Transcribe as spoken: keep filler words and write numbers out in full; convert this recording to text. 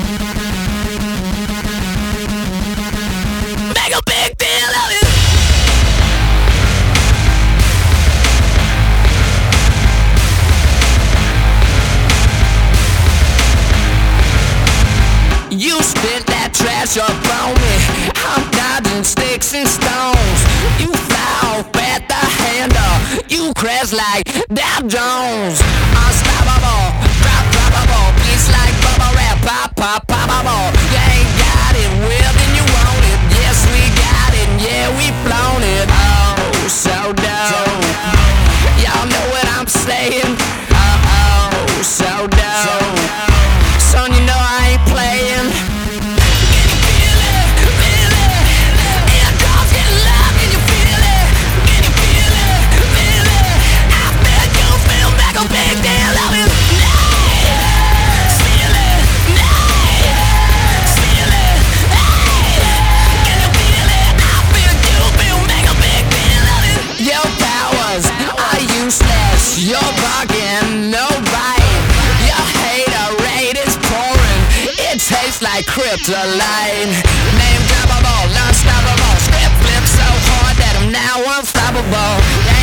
Make a big deal of it. You spit that trash up on me. I'm dodging sticks and stones. You fly off at the handle. You crash like Dow Jones. Unstoppable, drop, droppable. Beats like bubble wrap, pop, pop, poppable. You ain't got it, well then you want it. Yes, we got it, yeah, we flown it. Oh, so dope. Y'all know what I'm saying? Oh, oh, so dope. Son, you know I ain't playing. Can you feel it? Feel it? Air drums get loud, can you feel it? Can you feel it? Feel it? I bet you feel like a big deal of it. Night, feel it. Night, feel it. Hey, can you feel it? I feel you feel make a big deal of it. Your powers are useless. You're barking, no bite. Your haterade is pouring. It tastes like kryptonite. Name droppable, unstoppable. Script flip so hard that I'm now unstoppable.